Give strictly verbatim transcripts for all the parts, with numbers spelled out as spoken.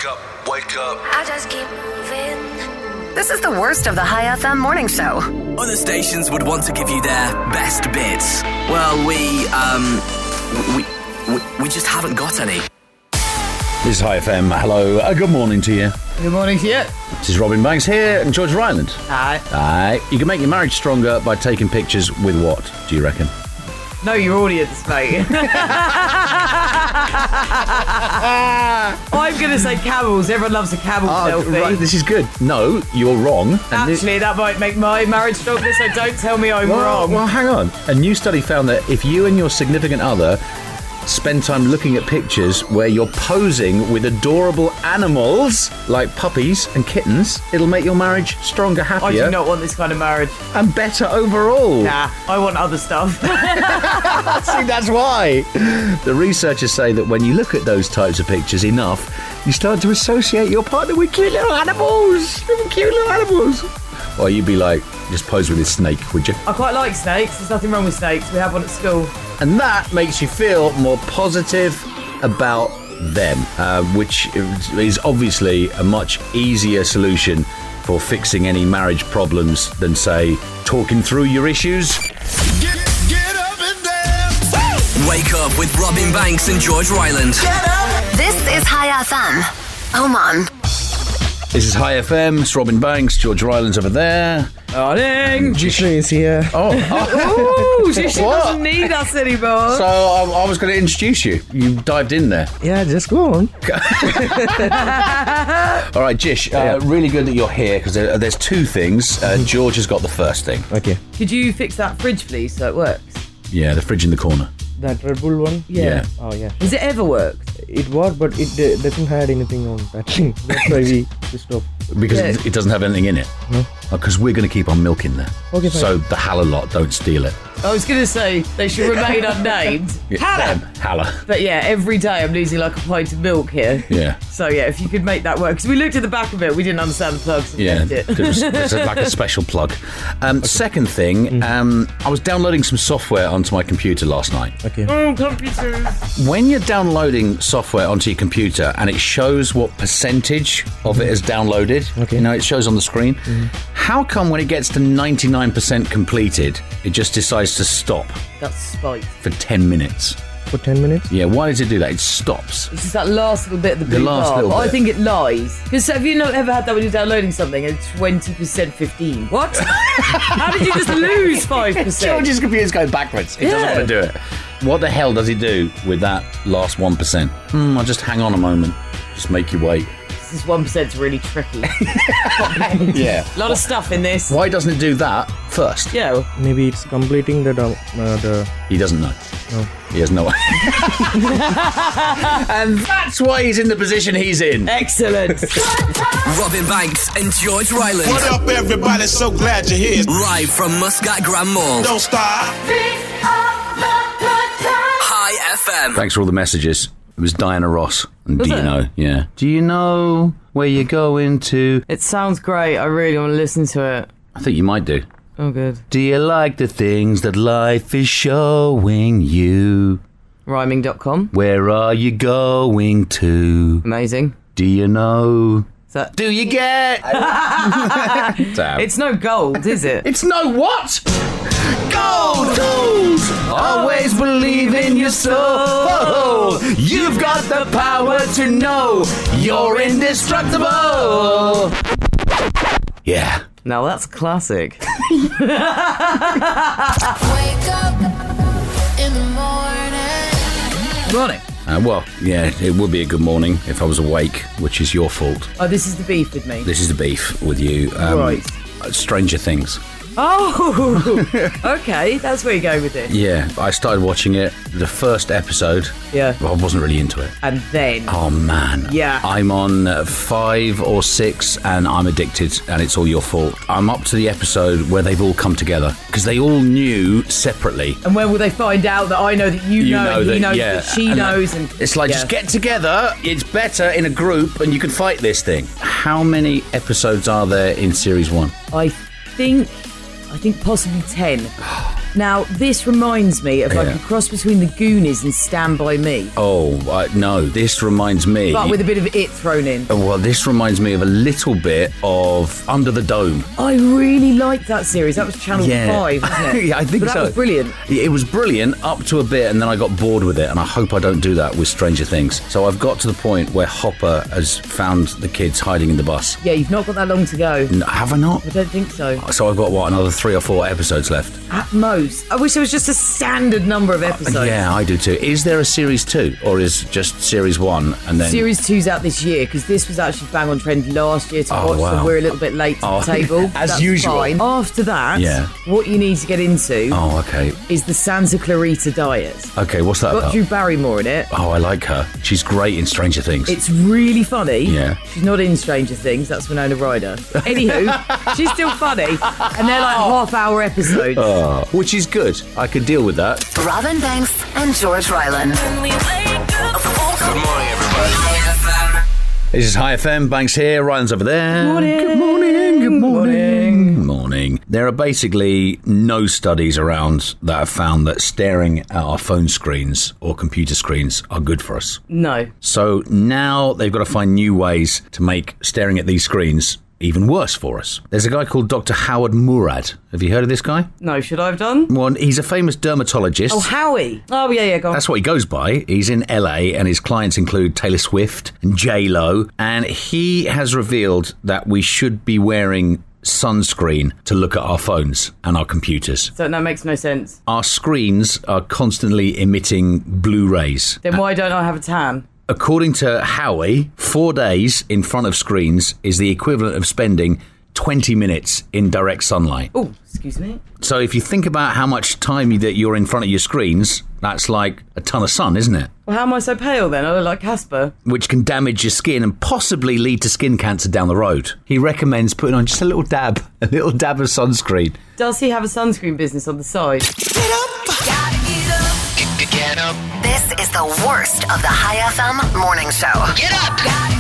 Wake up, wake up. I just keep moving. This is the worst of the High F M morning show. Other stations would want to give you their best bits. Well, we, um, we, we, we just haven't got any. This is High F M. Hello. Uh, good morning to you. Good morning to you. This is Robin Banks here and George Ryland. Hi. Hi. You can make your marriage stronger by taking pictures with what, do you reckon? Know your audience, mate. I'm going to say camels. Everyone loves a camel Oh, selfie. right, this is good. No, you're wrong. And this- Actually, that might make my marriage stronger, so don't tell me I'm well, wrong. well, hang on. A new study found that if you and your significant other spend time looking at pictures where you're posing with adorable animals like puppies and kittens, it'll make your marriage stronger, happier, I do not want this kind of marriage. and better overall. Nah, I want other stuff. See, that's why. The researchers say that when you look at those types of pictures enough, you start to associate your partner with cute little animals. Little cute little animals. Or you'd be like, just pose with this snake, would you? I quite like snakes. There's nothing wrong with snakes. We have one at school. And that makes you feel more positive about them, uh, which is obviously a much easier solution for fixing any marriage problems than, say, talking through your issues. Get, get up and dance. Wake up with Robin Banks and George Ryland. This is High F M. Oman. This is High F M. It's Robin Banks. George Ryland's over there. Morning. Jishnu is here. Oh, Ooh, she, she What? doesn't need us anymore. so I, I was going to introduce you. You dived in there. Yeah, just go on. All right, Jish, uh, really good that you're here because there, there's two things. Uh, George has got the first thing. Okay. Could you fix that fridge, please, so it works? Yeah, the fridge in the corner. That Red Bull one? Yeah. Oh, yeah. Has it ever worked? It was, but it uh, doesn't have anything on that thing. That's why we switched off. Because Yeah. it, it doesn't have anything in it. No. Because we're going to keep on milking there. Okay, fine. So the Halla lot don't steal it. I was going to say they should remain unnamed. Yeah, Hannah! them, Halla. But yeah, every day I'm losing like a pint of milk here. Yeah. So yeah, if you could make that work. Because we looked at the back of it, we didn't understand the plugs and Yeah, left it. it was, it's like a special plug. Um, second thing, um, I was downloading some software onto my computer last night. Okay. Oh, computers. When you're downloading software onto your computer and it shows what percentage of it is downloaded, Okay. you know, it shows on the screen, how come when it gets to ninety-nine percent completed, it just decides to stop That's spite. for ten minutes? For ten minutes? Yeah, why does it do that? It stops. It's just that last little bit of the The blue last bar. little But I bit. think it lies. Because have you not ever had that when you're downloading something and twenty percent fifteen? What? How did you just lose five percent? George's computer's going backwards. It doesn't Yeah. want to do it. What the hell does he do with that last one percent? Hmm, I'll just hang on a moment. Just make you wait. This one percent's really tricky. Yeah. A lot of stuff in this. Why doesn't it do that first? Yeah. well, Maybe it's completing the... down- Uh, the He doesn't know. No. He has no And that's why he's in the position he's in. Excellent. Robin Banks and George Ryland. What up, everybody? So glad you're here. Live from Muscat Grand Mall. Don't stop. High F M. Thanks for all the messages. It was Diana Ross. And Was do you it? know? Yeah. Do you know where you're going to? It sounds great. I really want to listen to it. I think you might do. Oh, good. Do you like the things that life is showing you? Rhyming dot com. Where are you going to? Amazing. Do you know? Is that... Do you get? Damn. It's no gold, is it? It's no what? Gold! Gold! Always believe in your soul. You've got the power to know you're indestructible. Yeah. Now that's classic. Wake up in the morning. Morning. Uh, well, yeah, it would be a good morning if I was awake, which is your fault. Oh, this is the beef with me. This is the beef with you. Um, Right. Stranger Things. Oh, okay. That's where you go with it. Yeah, I started watching it. The first episode, Yeah. well, I wasn't really into it. And then. Oh, man. Yeah. I'm on uh, five or six and I'm addicted and it's all your fault. I'm up to the episode where they've all come together because they all knew separately. And when will they find out that I know that you, You know, know and he that- knows yeah, that she and knows? And It's like, yeah. just get together. It's better in a group and you can fight this thing. How many episodes are there in series one? I think, I think possibly ten. Now, this reminds me of like Yeah. a cross between the Goonies and Stand By Me, Oh, uh, no, this reminds me... but with a bit of it thrown in. Oh, well, this reminds me of a little bit of Under the Dome. I really liked that series. That was Channel Yeah. five, wasn't it? Yeah, I think but that so. was brilliant. It was brilliant up to a bit, and then I got bored with it, and I hope I don't do that with Stranger Things. So I've got to the point where Hopper has found the kids hiding in the bus. Yeah, you've not got that long to go. N- Have I not? I don't think so. So I've got, what, another three or four episodes left? At most. I wish there was just a standard number of episodes. Yeah, I do too. Is there a series two, or is just series one and then... Series two's out this year because this was actually bang on trend last year to Oh, watch, wow. so we're a little bit late to Oh, the table. as That's usual. Fine. After that, Yeah. what you need to get into Oh, okay. is the Santa Clarita Diet. Okay, what's that Got about? Drew Barrymore in it. Oh, I like her. She's great in Stranger Things. It's really funny. Yeah. She's not in Stranger Things, that's Winona Ryder. Anywho, she's still funny. And they're like half hour episodes. Oh, which is good. I could deal with that. Robin Banks and George Ryland. Good morning, everybody. This is Hi F M. Banks here. Ryan's over there. Morning. Good morning. Good morning. Good morning. There are basically no studies around that have found that staring at our phone screens or computer screens are good for us. No. So now they've got to find new ways to make staring at these screens even worse for us. There's a guy called Doctor Howard Murad. Have you heard of this guy? No, should I have done? Well, he's a famous dermatologist. Oh, Howie. Oh, yeah, yeah, go on. That's what he goes by. He's in L A and his clients include Taylor Swift and J Lo. And he has revealed that we should be wearing sunscreen to look at our phones and our computers. So that makes no sense. Our screens are constantly emitting blue rays. Then why don't I have a tan? According to Howie, four days in front of screens is the equivalent of spending twenty minutes in direct sunlight. Oh, excuse me. So if you think about how much time you- that you're in front of your screens, that's like a ton of sun, isn't it? Well, how am I so pale then? I look like Casper. Which can damage your skin and possibly lead to skin cancer down the road. He recommends putting on just a little dab, a little dab of sunscreen. Does he have a sunscreen business on the side? Get up. This is the worst of the Hi F M morning show. Get up.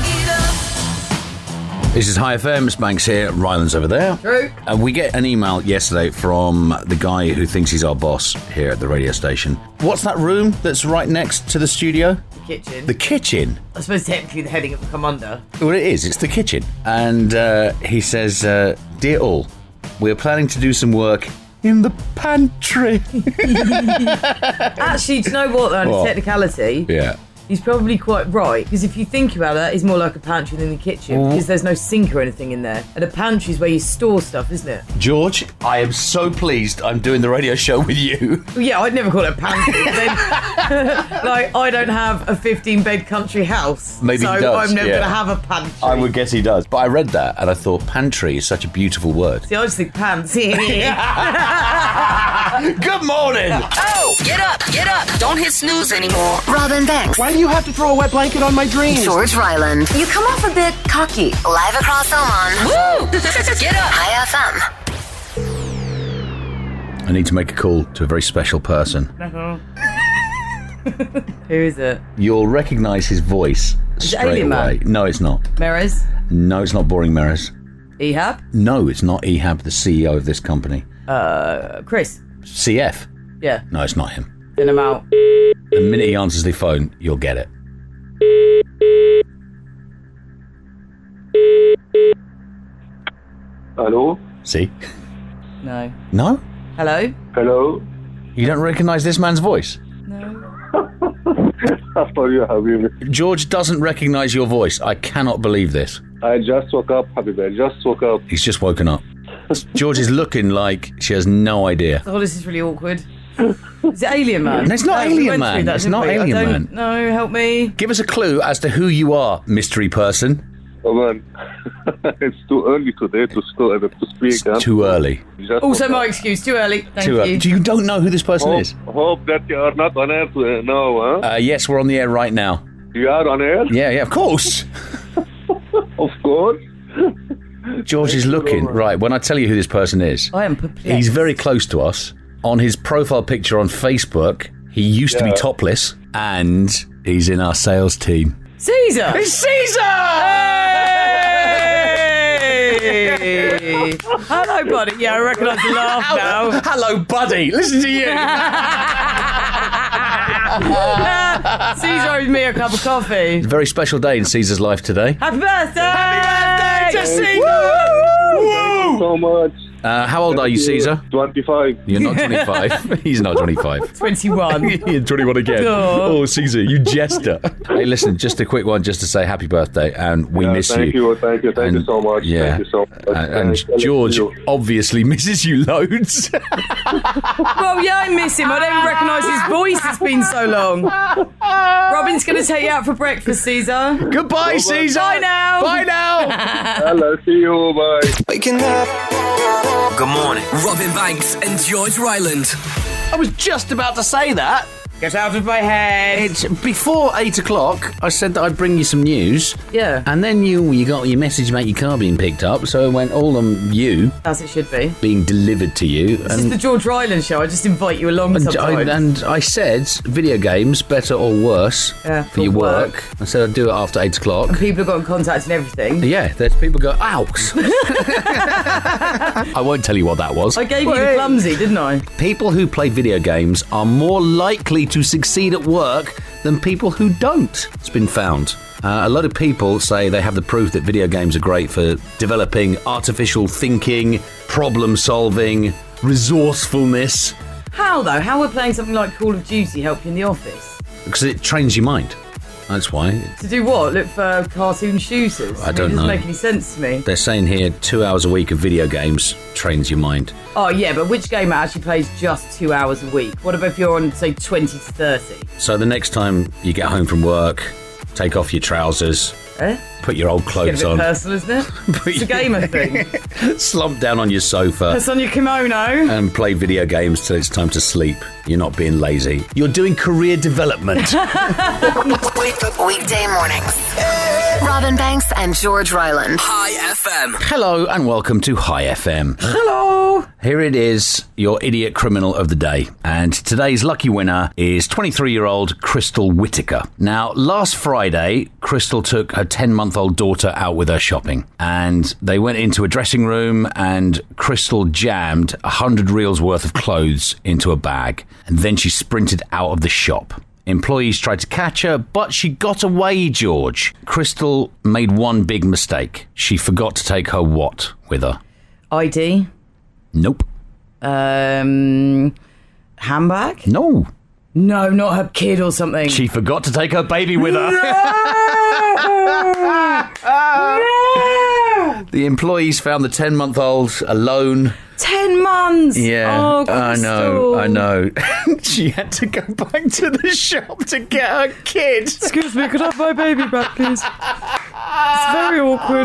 This is Hi F M, it's Banks here, Ryland's over there. True. And we get an email yesterday from the guy who thinks he's our boss here at the radio station. What's that room that's right next to the studio? The kitchen. The kitchen. I suppose technically the heading it would come under. Well, it is. It's the kitchen. And uh, he says, uh, Dear all, we're planning to do some work in the pantry. Actually, do you know what, though? What? Technicality. Yeah. He's probably quite right, because if you think about it, it's more like a pantry than the kitchen, because there's no sink or anything in there. And a pantry is where you store stuff, isn't it? George, I am so pleased I'm doing the radio show with you. Well, yeah, I'd never call it a pantry. but then, like, I don't have a fifteen-bed country house. Maybe he so does, I'm never yeah. going to have a pantry. I would guess he does. But I read that and I thought pantry is such a beautiful word. See, I just think pants. Good morning. Oh, get up, get up. Don't hit snooze anymore. Robin Banks, Why do you have to throw a wet blanket on my dreams? George Ryland. You come off a bit cocky. Live across Oman. Woo! Get up. Hi F M. I need to make a call to a very special person. Who is it? You'll recognise his voice it straight Alien away. Man? No, it's not. Merez? No, it's not Boring Maris. Ehab? No, it's not Ehab, the C E O of this company. Uh, Chris? C F. Yeah. No, it's not him. Then I'm out. The minute he answers the phone, you'll get it. Hello? See? No. No? Hello? Hello? You don't recognise this man's voice? How are you, Habibi? George doesn't recognise your voice. I cannot believe this. I just woke up, Habibi. I just woke up. He's just woken up. George is looking like she has no idea. Oh, this is really awkward. Is it Alien Man? No, it's not Oh, we Alien went Man. through that, It's didn't not we? I Alien don't- Man. No, help me. Give us a clue as to who you are, mystery person. Oh, man. It's too early today to, st- to speak. It's huh? too early. Just Also, woke my up. excuse. Too early. Thank Too you. early. You don't know who this person Hope, is? hope that you are not on air to, uh, now, huh? Uh, yes, we're on the air right now. You are on air? Yeah, yeah, of course. Of course. George is looking. Right, when I tell you who this person is, I am perplexed. he's very close to us. On his profile picture on Facebook, he used to be Yeah. topless, and he's in our sales team. Caesar! It's Caesar! Hey! Hey. Hello, buddy. Yeah, I recognise the laugh now. Hello, buddy. Listen to you. Caesar owes me a cup of coffee. It's a very special day in Caesar's life today. Happy birthday! Happy birthday to Caesar! Thank you so much. Uh, how old are you, Caesar? twenty-five. You're not twenty-five. He's not twenty-five. twenty-one. You're twenty-one again. Oh. Oh, Caesar, you jester. Hey, listen, just a quick one just to say happy birthday, and we Yeah, miss thank you. you. Thank you. Thank And- you so much. yeah. Thank you so much. And, and Thank George you. obviously misses you loads. Well, yeah, I miss him. I don't even recognise his voice. It's been so long. Robin's going to take you out for breakfast, Caesar. Goodbye, Caesar. Bye now. Bye now. Hello. See you. Bye. Waking up. Good morning. Robin Banks and George Ryland. I was just about to say that. Get out of my head. It's before eight o'clock. I said that I'd bring you some news. Yeah. And then you you got your message about your car being picked up, so it went all on you As it should be. being delivered to you. This is the George Ryland show. I just invite you along And I, sometimes. and I said, video games, better or worse Yeah, for your for work. work. I said I'd do it after eight o'clock. People have got in contact and everything. Yeah, there's people go, ouch. I won't tell you what that was. I gave you the clumsy, didn't I? People who play video games are more likely to succeed at work than people who don't. It's been found. Uh, a lot of people say they have the proof that video games are great for developing artificial thinking, problem solving, resourcefulness, How, though? How would playing something like Call of Duty help you in the office? because it trains your mind. That's why. To do what? Look for cartoon shooters? I don't It doesn't know. make any sense to me. They're saying here two hours a week of video games trains your mind. Oh, yeah, but which gamer actually plays just two hours a week? What about if you're on, say, twenty to thirty? So the next time you get home from work, take off your trousers, Eh? put your old Get a clothes bit on, personal, isn't it? It's a gamer thing. slump down on your sofa, Put on your kimono. and play video games till it's time to sleep. You're not being lazy. You're doing career development. Wake up weekday mornings. Robin Banks and George Ryland. High F M. Hello and welcome to High F M. Hello. Here it is, your idiot criminal of the day. And today's lucky winner is twenty-three-year-old Crystal Whitaker. Now, last Friday, Crystal took her ten-month-old daughter out with her shopping. And they went into a dressing room and Crystal jammed one hundred reals worth of clothes into a bag. And then she sprinted out of the shop. Employees tried to catch her, but she got away, George. Crystal made one big mistake. She forgot to take her what with her? I D. Nope. Um, handbag? No. No, not her kid or something. She forgot to take her baby with her. The employees found the ten-month-old alone. Ten months. Yeah, Oh, I know, Crystal. I know. She had to go back to the shop to get her kid. Excuse me, could I have my baby back, please? It's very awkward.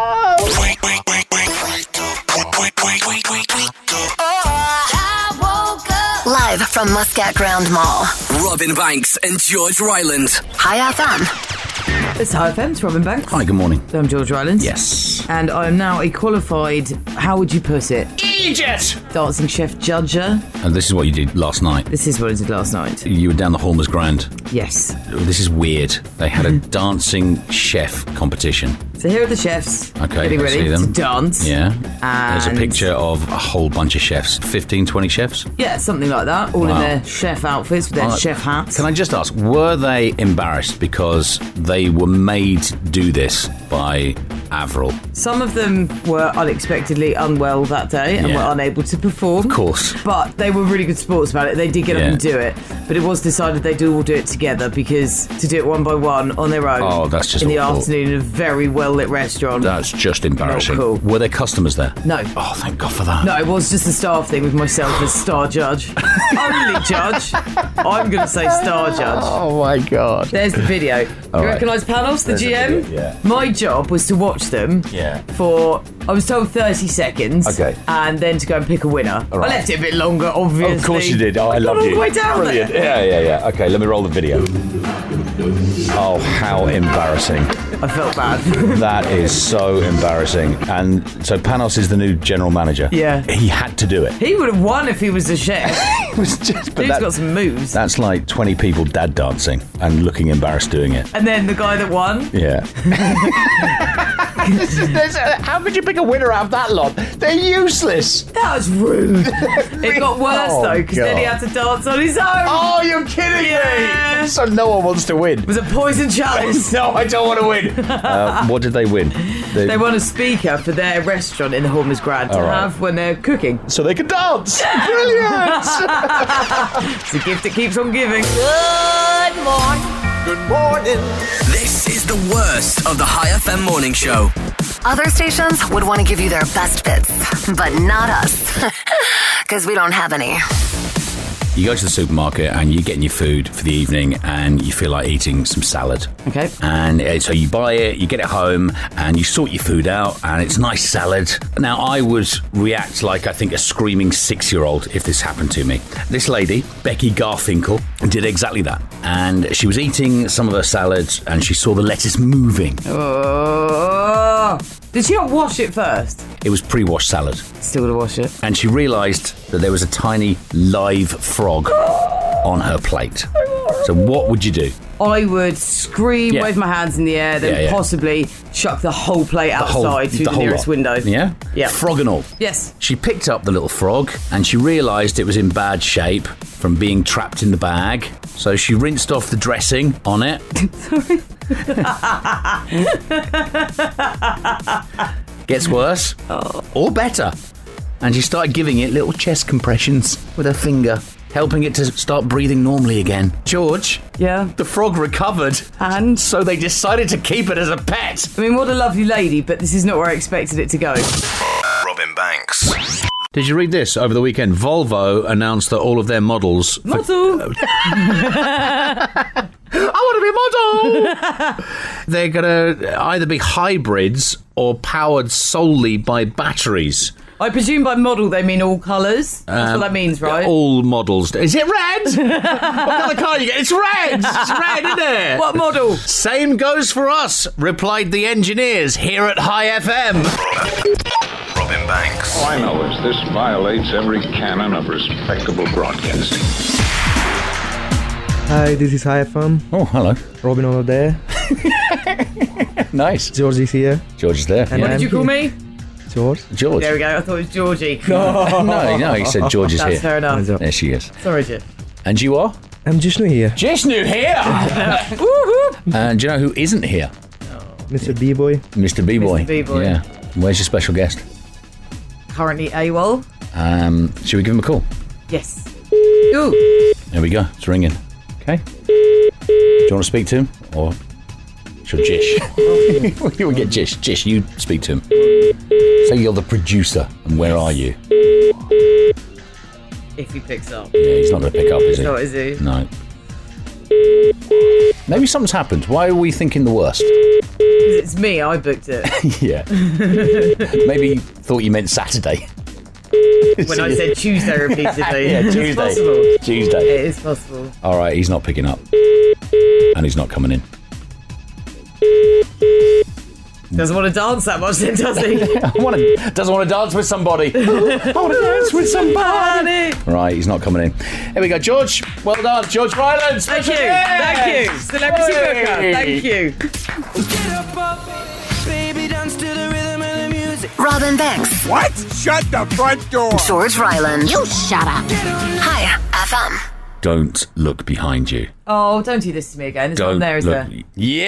I woke up. Live from Muscat Ground Mall. Robin Banks and George Ryland. High F M. It's High F M, it's Robin Banks. Hi, good morning. I'm George Ryland. Yes. And I'm now a qualified, how would you put it? Idiot! Dancing chef judger. And this is what you did last night. This is what I did last night. You were down the Halmers Grand. Yes. This is weird. They had a dancing chef competition. So here are the chefs. Okay, Getting I ready see them. to dance. Yeah. There's a And- picture of a whole bunch of chefs. fifteen, twenty chefs. Yeah, something like that. All Wow. in their chef outfits with their Uh, chef hats. Can I just ask, were they embarrassed because they were made to do this by Avril? Some of them were unexpectedly unwell that day and Yeah. were unable to perform. Of course. But they were really good sports about it. They did get Yeah. up and do it. But it was decided they'd all do it together because to do it one by one on their own Oh, that's just in the awful. afternoon in a very well lit restaurant. That's just embarrassing. Not cool. Were there customers there? No. Oh, thank God for that. No, it was just a staff thing with myself as star judge. Only judge. I'm going to say star judge. Oh my God. There's the video. You All right. recognise Panos, the There's G the M? video, yeah. My job was to watch them Yeah. for, I was told thirty seconds. Okay. And then to go and pick a winner. All right. I left it a bit longer, obviously. Of course you did. Oh, I got love all you. the way down Brilliant. there. Yeah, yeah, yeah. Okay, let me roll the video. Oh, how embarrassing. I felt bad. That is so embarrassing. And so Panos is the new general manager. Yeah. He had to do it. He would have won if he was a chef. It was just, but Dude's that- got some moves. that's like twenty people dad dancing and looking embarrassed doing it. And then the guy that won, Yeah. How could you pick a winner out of that lot? They're useless. That was rude. It got worse Oh, though, because then he God. had to dance on his own. Oh, you're kidding Yeah. me! So no one wants to win. It was a poison chalice. No, I don't want to win. Uh, what did they win? They, They won a speaker for their restaurant in the Horners Grand to All right. have when they're cooking. so they can dance. Brilliant. It's a gift that keeps on giving. Good morning. Good morning. This is the worst of the High F M morning show. Other stations would want to give you their best bits, but not us. Because we don't have any. You go to the supermarket and you're getting your food for the evening and you feel like eating some salad. Okay. And uh, so you buy it, you get it home and you sort your food out and it's nice salad. Now, I would react like I think a screaming six-year-old if this happened to me. This lady, Becky Garfinkel, did exactly that. And she was eating some of her salad and she saw the lettuce moving. Oh. Did she not wash it first? It was pre-washed salad. Still to wash it. And she realised that there was a tiny live frog on her plate. So what would you do? I would scream, Yeah. wave my hands in the air, then Yeah, yeah. possibly chuck the whole plate whole- outside through the, whole nearest lot. window. Yeah? Yeah. Frog and all. Yes. She picked up the little frog and she realised it was in bad shape from being trapped in the bag. So she rinsed off the dressing on it. Gets worse. Or better. And she started giving it little chest compressions with her finger, helping it to start breathing normally again. George, Yeah. the frog recovered. And? So they decided to keep it as a pet. I mean, what a lovely lady, but this is not where I expected it to go. Robin Banks. Did you read this over the weekend? Volvo announced that all of their models... for- Model! I want to be a model! They're going to either be hybrids or powered solely by batteries. I presume by model they mean all colours. That's Um, what that means, right? All models. Is it red? What colour car you get? It's red! It's red, isn't it? What model? Same goes for us, replied the engineers here at High F M. Robin Banks. I know this. This violates every canon of respectable broadcasting. Hi, this is Hi F M. Oh, hello. Robin over there. Nice. George is here. George is there. And What I'm did you call here. me? George. George. There we go. I thought it was Georgie. No, no, he said George is That's here. fair enough. Hands up. There she is. Sorry, Jim. And you are? I'm Jishnu here. Jishnu here! Woohoo! And do you know who isn't here? Mister B-Boy. Mister B-Boy. Mister B-Boy. Yeah. Where's your special guest? Currently AWOL. Um, should we give him a call? Yes. Ooh. There we go. It's ringing. Okay. Do you want to speak to him? Or should Jish? You will get Jish. Jish, you speak to him. Say you're the producer, and where are you? If he picks up. Yeah, he's not going to pick up, is he? No, is he? No. Maybe something's happened. Why are we thinking the worst? It's me. I booked it. Yeah. Maybe you thought you meant Saturday. When I said Tuesday repeatedly. Yeah, It's Tuesday. possible. Tuesday. It is possible. All right, he's not picking up. And he's not coming in. Doesn't want to dance that much then, does he? I want to, doesn't want to dance with somebody. I want to dance with somebody. Right, he's not coming in. Here we go, George. Well done, George Ryland. Thank you. Yes. Thank you. Celebrity Hey. booker. Thank you. Robin Banks, What? Shut the front door. George Ryland. You shut up. Hi, F M. Don't look behind you. Oh, don't do this to me again. There's Don't one there, is look. there?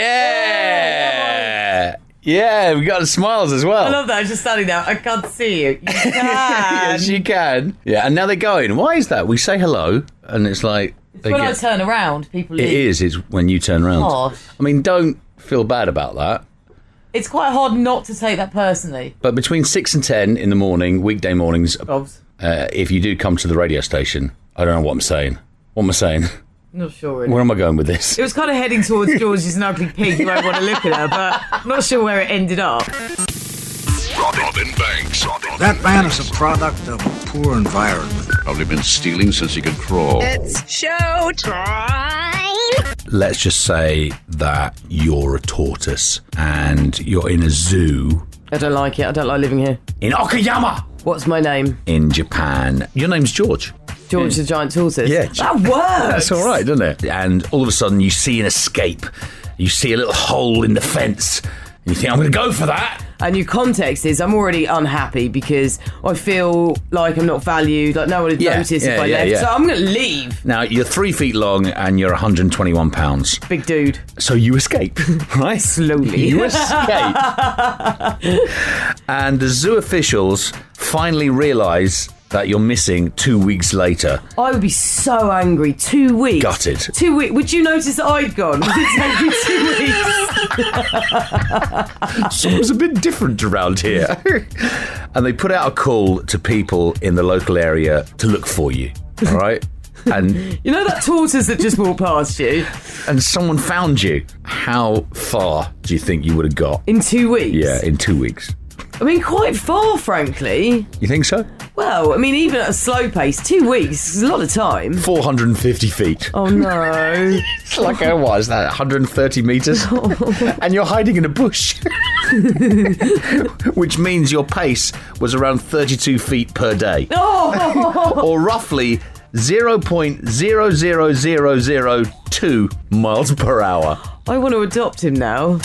Yeah. Yeah, we got the smiles as well. I love that. I'm just standing there. I can't see you. You can. Yes, you can. Yeah, and now they're going. Why is that? We say hello, and it's like It's when I turn around, people It leave. is. It's when you turn around. Gosh. I mean, don't feel bad about that. It's quite hard not to take that personally. But between six and ten in the morning, weekday mornings, Bobs. uh, if you do come to the radio station, I don't know what I'm saying. What am I saying? Not sure really. Where am I going with this? It was kind of heading towards George's an ugly pig. You won't want to look at her, but I'm not sure where it ended up. Robin Banks. That man is a product of a poor environment. Probably been stealing since he could crawl. It's showtime. Let's just say that you're a tortoise and you're in a zoo I don't like it. I don't like living here. in Okayama What's my name? in Japan. Your name's George. George the Giant Tortoise. Yeah. That works. That's all right, doesn't it? And all of a sudden you see an escape. You see a little hole in the fence. And you think, I'm going to go for that. And your context is, I'm already unhappy because I feel like I'm not valued, like no one would Yeah, notice yeah, if I yeah, left. yeah. So I'm going to leave. Now, you're three feet long and you're one hundred twenty-one pounds. Big dude. So you escape, right? Slowly. You escape. And the zoo officials finally realise that you're missing two weeks later. I would be so angry. Two weeks. Gutted. Two weeks. Would you notice that I'd gone? Would it take me two weeks? So it was a bit different around here. And they put out a call to people in the local area to look for you, all right? And you know that tortoise that just walked past you? And someone found you. How far do you think you would have got? In two weeks? Yeah, in two weeks. I mean, quite far, frankly. You think so? Well, I mean, even at a slow pace, two weeks is a lot of time. four hundred fifty feet. Oh, no. It's like, uh, what is that, one hundred thirty metres? And you're hiding in a bush. Which means your pace was around thirty-two feet per day. Oh. Or roughly zero point zero zero zero zero two miles per hour. I want to adopt him now.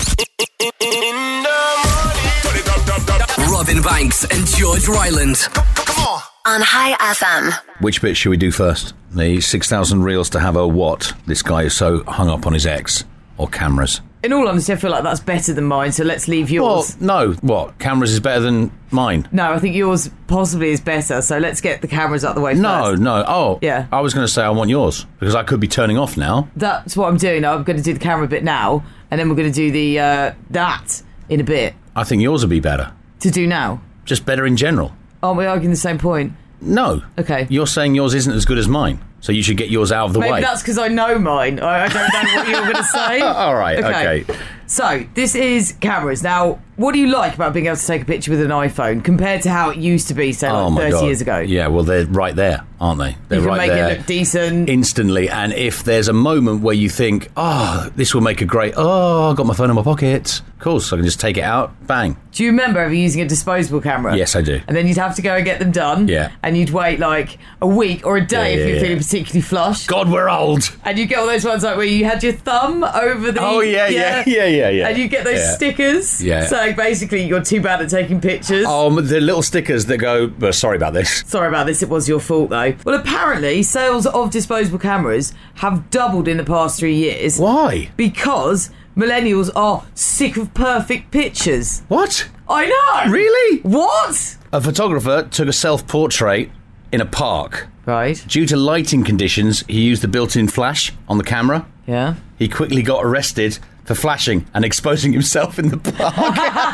Robin Banks and George Ryland. Come on. On High F M. Which bit should we do first? The six thousand reels to have a what? This guy is so hung up on his ex. Or cameras. In all honesty, I feel like that's better than mine, so let's leave yours. Well, no. What? Cameras is better than mine? No, I think yours possibly is better, so let's get the cameras out the way No, first. no. Oh, Yeah. I was going to say I want yours, because I could be turning off now. That's what I'm doing. I'm going to do the camera bit now, and then we're going to do the uh, that in a bit. I think yours would be better. To do now? Just better in general. Aren't we arguing the same point? No. Okay. You're saying yours isn't as good as mine, so you should get yours out of the Maybe way. that's because I know mine. I, I don't know what you were going to say. All right, okay. So, this is cameras. Now, what do you like about being able to take a picture with an iPhone compared to how it used to be, say, like Oh my thirty God. years ago? Yeah, well, they're right there, aren't they? They're You can right make there. it look decent. Instantly, and if there's a moment where you think, oh, this will make a great, oh, I've got my phone in my pocket, of course, I can just take it out, bang. Do you remember ever using a disposable camera? Yes, I do. And then you'd have to go and get them done. Yeah. And you'd wait like a week or a day Yeah, yeah, if you're yeah. feeling particularly flush. God, we're old. And you get all those ones like where you had your thumb over the... Oh, yeah, yeah, yeah, yeah, yeah. And you get those Yeah. stickers Yeah. saying basically you're too bad at taking pictures. Um, the little stickers that go, well, sorry about this. Sorry about this, it was your fault though. Well, apparently sales of disposable cameras have doubled in the past three years. Why? Because millennials are sick of perfect pictures. What? I know! Really? What? A photographer took a self-portrait in a park. Right. Due to lighting conditions, he used the built-in flash on the camera. Yeah. He quickly got arrested for flashing and exposing himself in the park.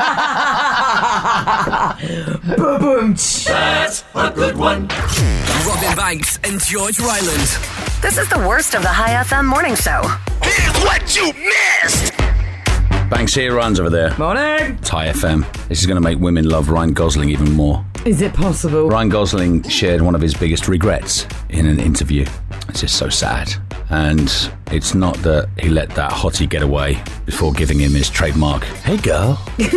Boom. That's a good one. Robin Banks and George Ryland. This is the worst of the High F M morning show. Here's what you missed. Banks here, Ryan's over there. Morning. It's High F M. This is going to make women love Ryan Gosling even more. Is it possible? Ryan Gosling shared one of his biggest regrets in an interview. It's just so sad. And it's not that he let that hottie get away before giving him his trademark, hey girl. He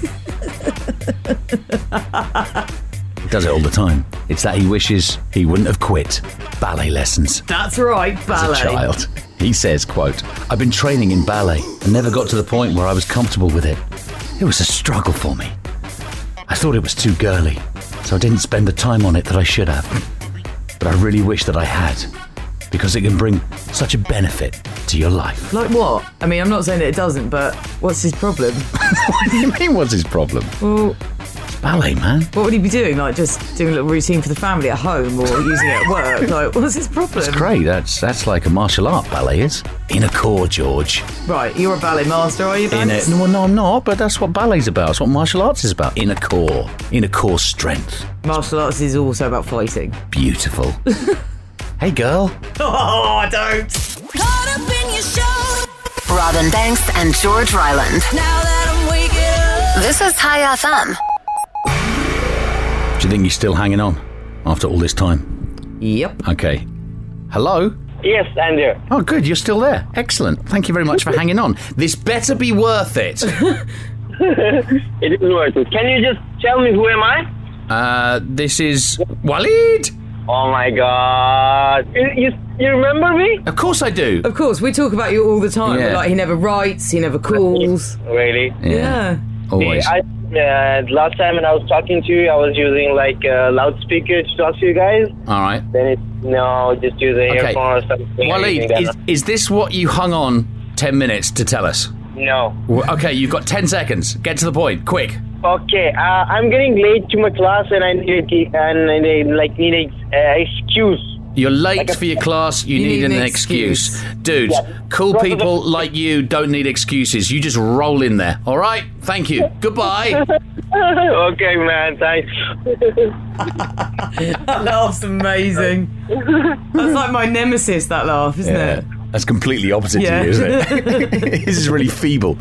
does it all the time. It's that he wishes he wouldn't have quit ballet lessons That's right, ballet. as a child. He says, quote, I've been training in ballet and never got to the point where I was comfortable with it. It was a struggle for me. I thought it was too girly, so I didn't spend the time on it that I should have. But I really wish that I had, because it can bring such a benefit to your life. Like what? I mean, I'm not saying that it doesn't, but what's his problem? What do you mean, what's his problem? Well, Ballet, man. what would he be doing? Like just doing a little routine for the family at home or using it at work? Like, what's his problem? It's great. That's that's like a martial art, ballet is. In a core, George. Right, you're a ballet master, are you, In Banks? a, no, no, I'm not, but that's what ballet's about. That's what martial arts is about. In a core. In a core strength. Martial arts is also about fighting. Beautiful. Hey, girl. Oh, I don't. Caught up in your show. Robin Banks and George Ryland. Now that I'm waking up. This is High F M. Do you think he's still hanging on after all this time? Yep. Okay. Hello? Yes, I'm there. Oh, good. You're still there. Excellent. Thank you very much for hanging on. This better be worth it. It is worth it. Can you just tell me who am I? Uh, this is Walid. Oh my god. You, you, you remember me? Of course I do. Of course, we talk about you all the time. Yeah. But like, he never writes, he never calls. Really? Yeah. Always. I, Uh, last time when I was talking to you, I was using like a loudspeaker to talk to you guys. All right. Then it's no, just use an Okay. earphone or something. Waleed, is, is this what you hung on ten minutes to tell us? No. Well, okay, you've got ten seconds. Get to the point, quick. Okay, uh, I'm getting late to my class and I need a, and I like need an uh, excuse. You're late for your class, you, You need, need an an excuse. excuse. Dude, Yeah. cool people like you don't need excuses. You just roll in there, all right? Thank you. Goodbye. Okay, man, thanks. That laugh's amazing. That's like my nemesis, that laugh, isn't it? That's completely opposite Yeah. to you, isn't it? This is really feeble.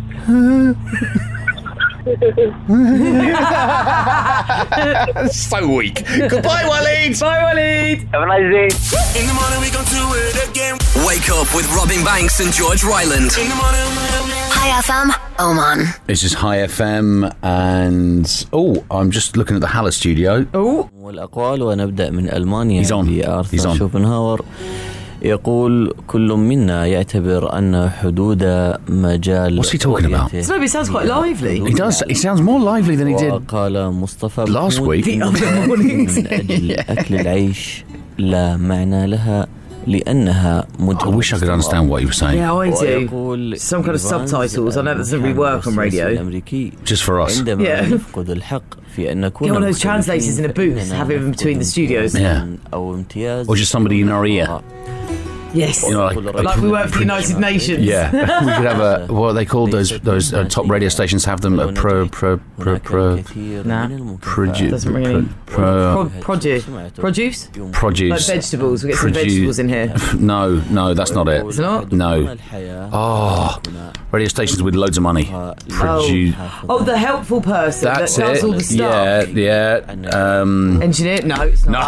So weak. Goodbye, Waleed. Bye, Waleed. Have a nice day. In the morning we gon' do it again. Wake up with Robin Banks and George Ryland. In the morning. Hi F M, Oman. This is Hi F M, and oh, I'm just looking at the Haller studio. Oh, والأقوال ونبدأ من ألمانيا. He's on. He's بآرثر on. شوبنهاور يقول كل منا يعتبر أن حدود مجال What's he talking about? so it sounds quite lively. He does. He sounds more lively than he did. وقال مصطفى Last محمود week. The other mornings. من أجل أكل العيش لا معنى لها لأنها I wish I could understand what he was saying. Yeah, I do. ويقول Some kind of subtitles. I know that doesn't really work on radio. الأمريكي Just for us. عندما Yeah. نفقد الحق في أن نكون Get one of those translators in a booth, have him in between the studios. Yeah. أو امتياز Or just somebody in our ear. Yes. You know, like, Like we work for the United Nations. Yeah, we could have a what are they called? Those those uh, top radio stations have them a pro pro pro pro Nah. produ- Doesn't really. pro, Pro- produce. Produce? produce Like vegetables. We get some Produ- vegetables in here. No, no, that's not it. It's not? No. Oh, radio stations with loads of money. Produce. Oh, the helpful person That's that does it. all the stuff. Yeah, yeah. Um, Engineer? No, it's not.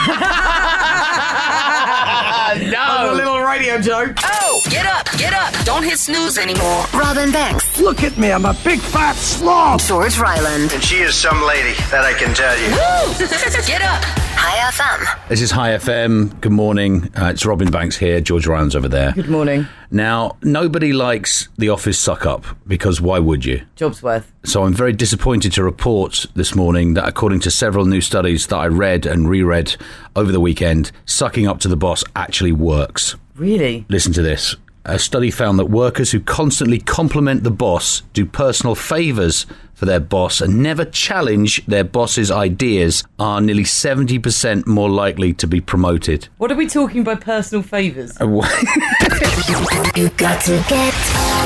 no. A little radio joke. Oh, get up, get up. Don't hit snooze anymore. Robin Banks. Look at me, I'm a big fat slob. George Ryland. And she is some lady, that I can tell you. Get up. Hi F M. This is Hi F M. Good morning. Uh, it's Robin Banks here. George Ryan's over there. Good morning. Now, nobody likes the office suck up because why would you? Job's worth. So I'm very disappointed to report this morning that according to several new studies that I read and reread over the weekend, sucking up to the boss actually works. Really? Listen to this. A study found that workers who constantly compliment the boss, do personal favours for their boss and never challenge their boss's ideas are nearly seventy percent more likely to be promoted. What are we talking by personal favours? You got to get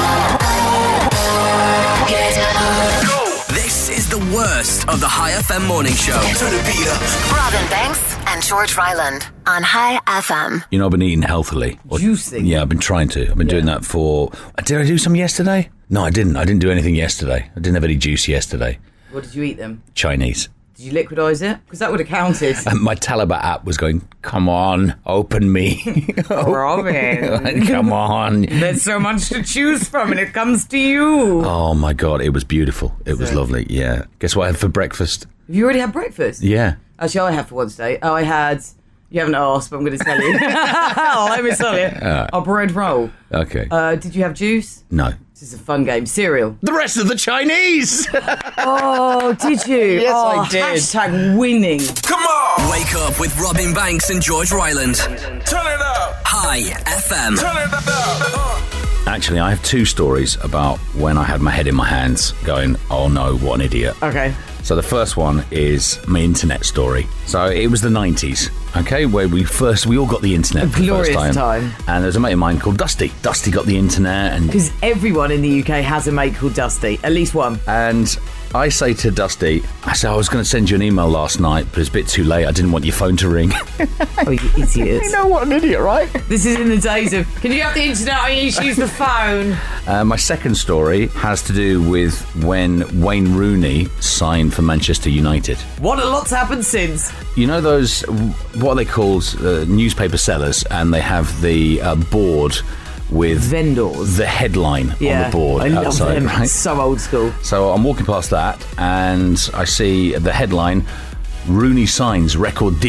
This is the worst of the Hi F M morning show. Turn the beat up. Robin Banks and George Ryland on Hi F M. You know, I've been eating healthily. Or- Juicing. Yeah, I've been trying to. I've been doing that for... Did I do some yesterday? No, I didn't. I didn't do anything yesterday. I didn't have any juice yesterday. What did you eat them? Chinese. Did you liquidise it? Because that would have counted. And my Talabat app was going, come on, open me. Robin. Come on. There's so much to choose from and it comes to you. Oh, my God. It was beautiful. It was it? lovely. Yeah. Guess what I had for breakfast? Have you already had breakfast? Yeah. Actually, I had for one today. Oh, I had... You haven't asked, but I'm going to tell you. Oh, let me tell you. Right. A bread roll. Okay. Uh, did you have juice? No. This is a fun game. Cereal. The rest of the Chinese. Oh, did you? Yes, oh, I did. Hashtag winning. Come on. Wake up with Robin Banks and George Ryland. Turn it up. Hi F M. Turn it up. Uh. Actually, I have two stories about when I had my head in my hands going, oh no, what an idiot. Okay. So the first one is my internet story. So it was the nineties, okay, where we first, we all got the internet A for the glorious first time. time. And there's a mate of mine called Dusty. Dusty got the internet and... Because everyone in the U K has a mate called Dusty. At least one. And I say to Dusty, I said, I was going to send you an email last night, but it's a bit too late. I didn't want your phone to ring. Oh, you idiot. You know what an idiot, right? This is in the days of, can you have the internet? I need to use the phone. Uh, my second story has to do with when Wayne Rooney signed for Manchester United. What a lot's happened since. You know those, what are they called, uh, newspaper sellers, and they have the uh, board with vendors, the headline yeah, on the board I love outside, them. right? It's so old school. So I'm walking past that and I see the headline, Rooney signs record deal.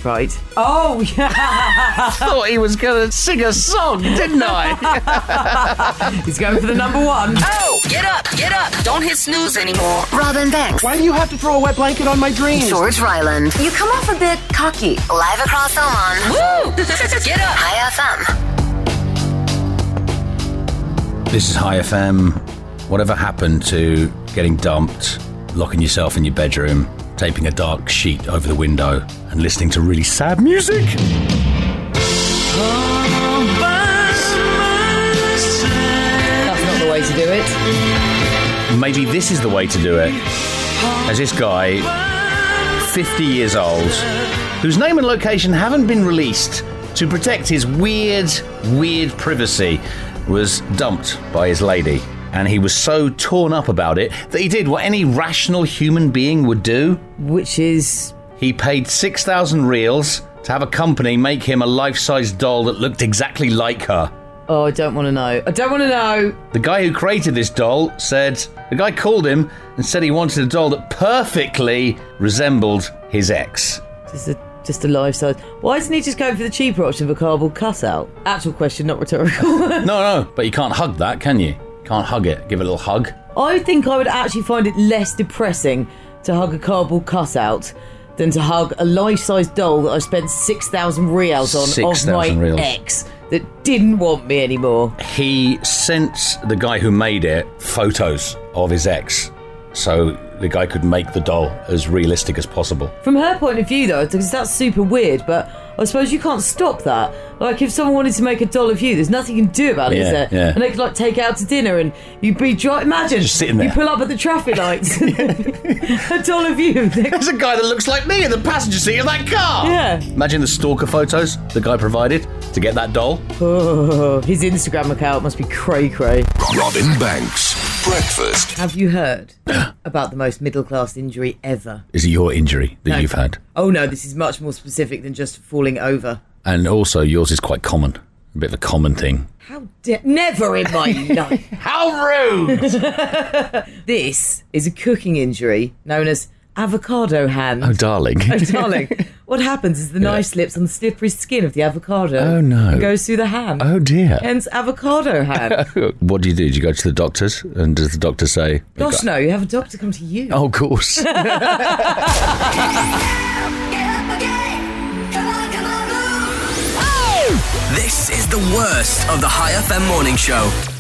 Right. Oh, yeah. Thought he was going to sing a song, didn't I? He's going for the number one. Oh, get up, get up. Don't hit snooze anymore. Robin Banks. Why do you have to throw a wet blanket on my dreams? George Ryland. You come off a bit cocky. Live across Oman. Woo! Get up. High F M. This is High F M. Whatever happened to getting dumped, locking yourself in your bedroom, taping a dark sheet over the window, and listening to really sad music? That's not the way to do it. Maybe this is the way to do it. As this guy, fifty years old, whose name and location haven't been released to protect his weird, weird privacy, was dumped by his lady. And he was so torn up about it that he did what any rational human being would do. Which is? He paid six thousand reals to have a company make him a life-size doll that looked exactly like her. Oh, I don't want to know. I don't want to know. The guy who created this doll said... The guy called him and said he wanted a doll that perfectly resembled his ex. Just a, just a life-size... Why isn't he just going for the cheaper option of a cardboard cutout? Actual question, not rhetorical. No, no, but you can't hug that, can you? Can't hug it. Give it a little hug. I think I would actually find it less depressing to hug a cardboard cutout than to hug a life-size doll that I spent six thousand reals on six, of my reals. ex that didn't want me anymore. He sent the guy who made it photos of his ex so the guy could make the doll as realistic as possible. From her point of view, though, because that's super weird, but I suppose you can't stop that. Like, if someone wanted to make a doll of you, there's nothing you can do about it, yeah, is there? Yeah. And they could, like, take it out to dinner and you'd be dry. Imagine, just sitting there. You pull up at the traffic lights, a doll of you. There's a guy that looks like me in the passenger seat of that car. Yeah. Imagine the stalker photos the guy provided to get that doll. Oh, his Instagram account must be cray-cray. Robin Banks. Breakfast. Have you heard about the most middle-class injury ever? Is it your injury that No. you've had? Oh, no, this is much more specific than just falling over. And also, yours is quite common. A bit of a common thing. How dare... Never in my life. How rude! This is a cooking injury known as avocado hand. Oh, darling. Oh, darling. What happens is the Yeah. knife slips on the slippery skin of the avocado. Oh, no. And goes through the hand. Oh, dear. Hence avocado hand. What do you do? Do you go to the doctors? And does the doctor say... Gosh, no, you have a doctor come to you. Oh, of course. This is the worst of the High F M morning show.